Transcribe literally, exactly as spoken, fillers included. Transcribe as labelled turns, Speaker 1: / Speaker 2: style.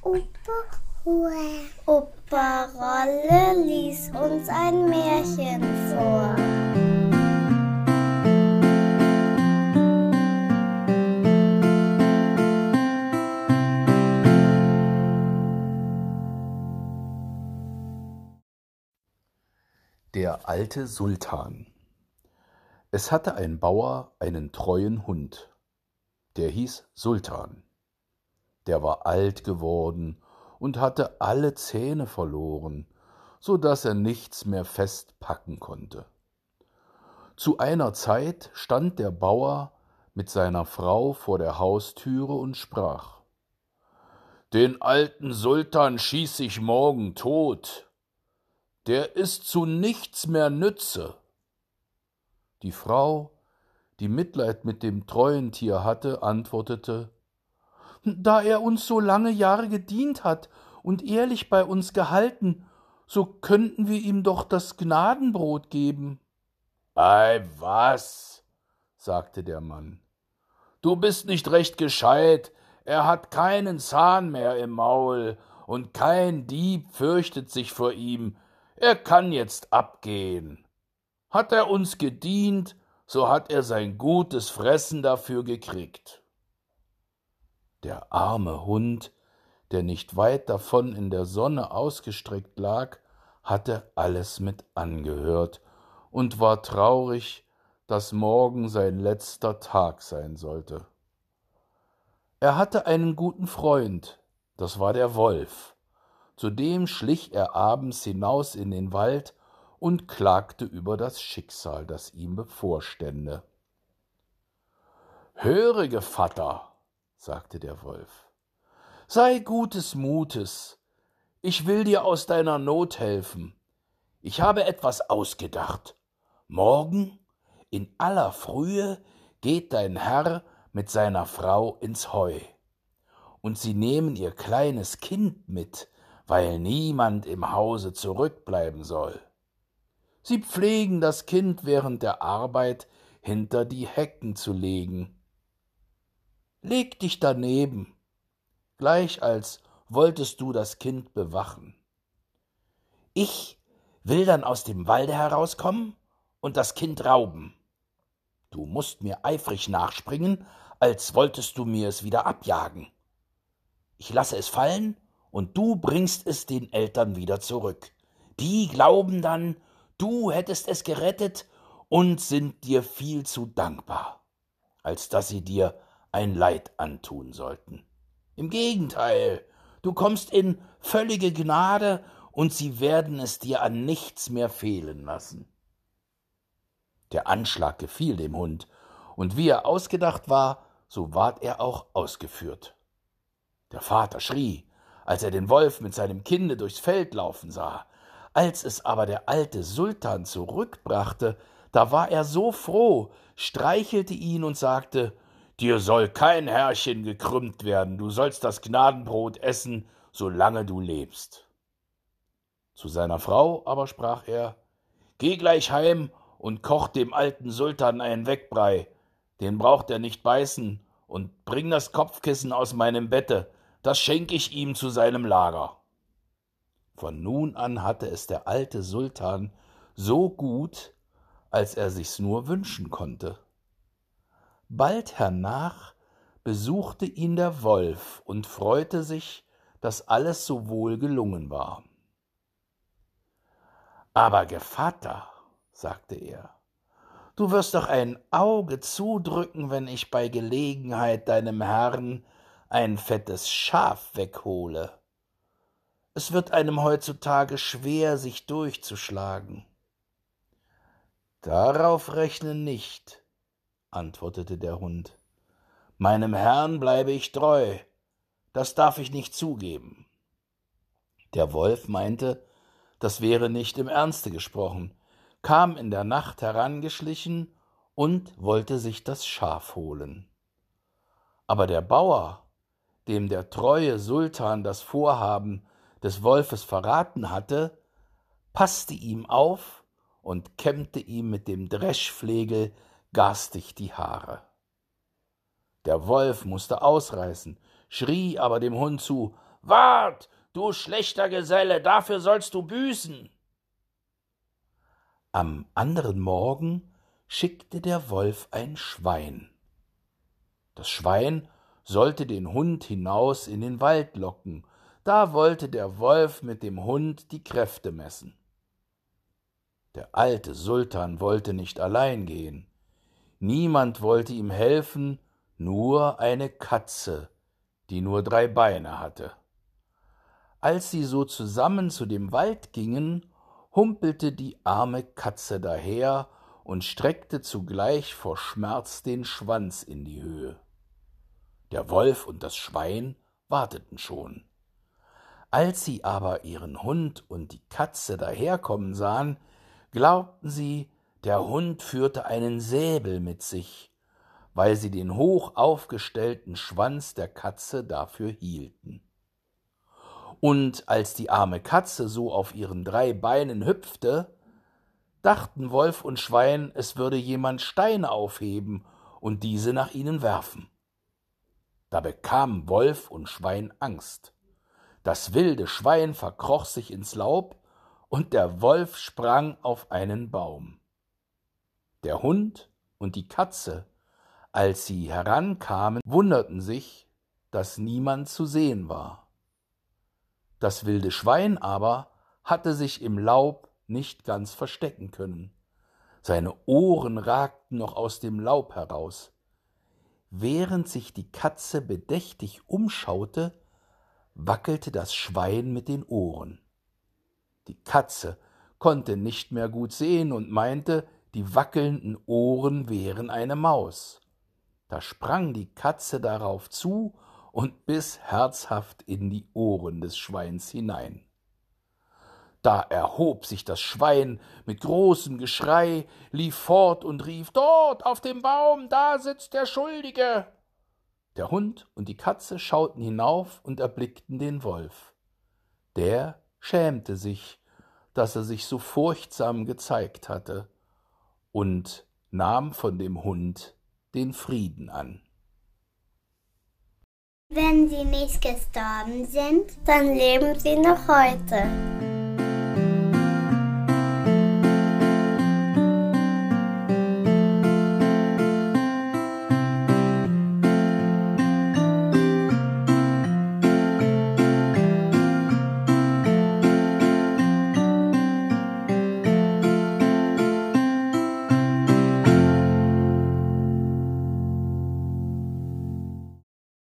Speaker 1: Opa Rolle lies uns ein Märchen vor.
Speaker 2: Der alte Sultan. Es hatte ein Bauer einen treuen Hund, der hieß Sultan. Der war alt geworden und hatte alle Zähne verloren, so daß er nichts mehr fest packen konnte. Zu einer Zeit stand der Bauer mit seiner Frau vor der Haustüre und sprach: »Den alten Sultan schieß ich morgen tot. Der ist zu nichts mehr nütze.« Die Frau, die Mitleid mit dem treuen Tier hatte, antwortete: »Da er uns so lange Jahre gedient hat und ehrlich bei uns gehalten, so könnten wir ihm doch das Gnadenbrot geben.« »Ei was«, sagte der Mann, »du bist nicht recht gescheit, er hat keinen Zahn mehr im Maul, und kein Dieb fürchtet sich vor ihm, er kann jetzt abgehen. Hat er uns gedient, so hat er sein gutes Fressen dafür gekriegt.« Der arme Hund, der nicht weit davon in der Sonne ausgestreckt lag, hatte alles mit angehört und war traurig, dass morgen sein letzter Tag sein sollte. Er hatte einen guten Freund, das war der Wolf. Zu dem schlich er abends hinaus in den Wald und klagte über das Schicksal, das ihm bevorstände. »Höre, Gevatter«, sagte der Wolf, »sei gutes Mutes, ich will dir aus deiner Not helfen. Ich habe etwas ausgedacht. Morgen in aller Frühe geht dein Herr mit seiner Frau ins Heu, und sie nehmen ihr kleines Kind mit, weil niemand im Hause zurückbleiben soll. Sie pflegen das Kind während der Arbeit hinter die Hecken zu legen. Leg dich daneben, gleich als wolltest du das Kind bewachen. Ich will dann aus dem Walde herauskommen und das Kind rauben. Du musst mir eifrig nachspringen, als wolltest du mir es wieder abjagen. Ich lasse es fallen, und du bringst es den Eltern wieder zurück. Die glauben dann, du hättest es gerettet und sind dir viel zu dankbar, als dass sie dir ein Leid antun sollten. Im Gegenteil, du kommst in völlige Gnade, und sie werden es dir an nichts mehr fehlen lassen.« Der Anschlag gefiel dem Hund, und wie er ausgedacht war, so ward er auch ausgeführt. Der Vater schrie, als er den Wolf mit seinem Kinde durchs Feld laufen sah. Als es aber der alte Sultan zurückbrachte, da war er so froh, streichelte ihn und sagte: »Dir soll kein Härchen gekrümmt werden, du sollst das Gnadenbrot essen, solange du lebst.« Zu seiner Frau aber sprach er: »Geh gleich heim und koch dem alten Sultan einen Weckbrei, den braucht er nicht beißen, und bring das Kopfkissen aus meinem Bette, das schenk ich ihm zu seinem Lager.« Von nun an hatte es der alte Sultan so gut, als er sich's nur wünschen konnte. Bald hernach besuchte ihn der Wolf und freute sich, dass alles so wohl gelungen war. »Aber Gevatter«, sagte er, »du wirst doch ein Auge zudrücken, wenn ich bei Gelegenheit deinem Herrn ein fettes Schaf weghole. Es wird einem heutzutage schwer, sich durchzuschlagen.« »Darauf rechne nicht«, antwortete der Hund. »Meinem Herrn bleibe ich treu, das darf ich nicht zugeben.« Der Wolf meinte, das wäre nicht im Ernste gesprochen, kam in der Nacht herangeschlichen und wollte sich das Schaf holen. Aber der Bauer, dem der treue Sultan das Vorhaben des Wolfes verraten hatte, passte ihm auf und kämmte ihm mit dem Dreschflegel garstig die Haare. Der Wolf mußte ausreißen, schrie aber dem Hund zu: Wart, du schlechter Geselle, dafür sollst du büßen. Am anderen Morgen schickte der Wolf ein Schwein. Das Schwein sollte den Hund hinaus in den Wald locken, da wollte der Wolf mit dem Hund die Kräfte messen. Der alte Sultan wollte nicht allein gehen. Niemand wollte ihm helfen, nur eine Katze, die nur drei Beine hatte. Als sie so zusammen zu dem Wald gingen, humpelte die arme Katze daher und streckte zugleich vor Schmerz den Schwanz in die Höhe. Der Wolf und das Schwein warteten schon. Als sie aber ihren Hund und die Katze daherkommen sahen, glaubten sie, der Hund führte einen Säbel mit sich, weil sie den hoch aufgestellten Schwanz der Katze dafür hielten. Und als die arme Katze so auf ihren drei Beinen hüpfte, dachten Wolf und Schwein, es würde jemand Steine aufheben und diese nach ihnen werfen. Da bekamen Wolf und Schwein Angst. Das wilde Schwein verkroch sich ins Laub, und der Wolf sprang auf einen Baum. Der Hund und die Katze, als sie herankamen, wunderten sich, dass niemand zu sehen war. Das wilde Schwein aber hatte sich im Laub nicht ganz verstecken können. Seine Ohren ragten noch aus dem Laub heraus. Während sich die Katze bedächtig umschaute, wackelte das Schwein mit den Ohren. Die Katze konnte nicht mehr gut sehen und meinte, die wackelnden Ohren wären eine Maus. Da sprang die Katze darauf zu und biss herzhaft in die Ohren des Schweins hinein. Da erhob sich das Schwein mit großem Geschrei, lief fort und rief, »Dort auf dem Baum, da sitzt der Schuldige!« Der Hund und die Katze schauten hinauf und erblickten den Wolf. Der schämte sich, dass er sich so furchtsam gezeigt hatte, und nahm von dem Hund den Frieden an.
Speaker 1: Wenn sie nicht gestorben sind, dann leben sie noch heute.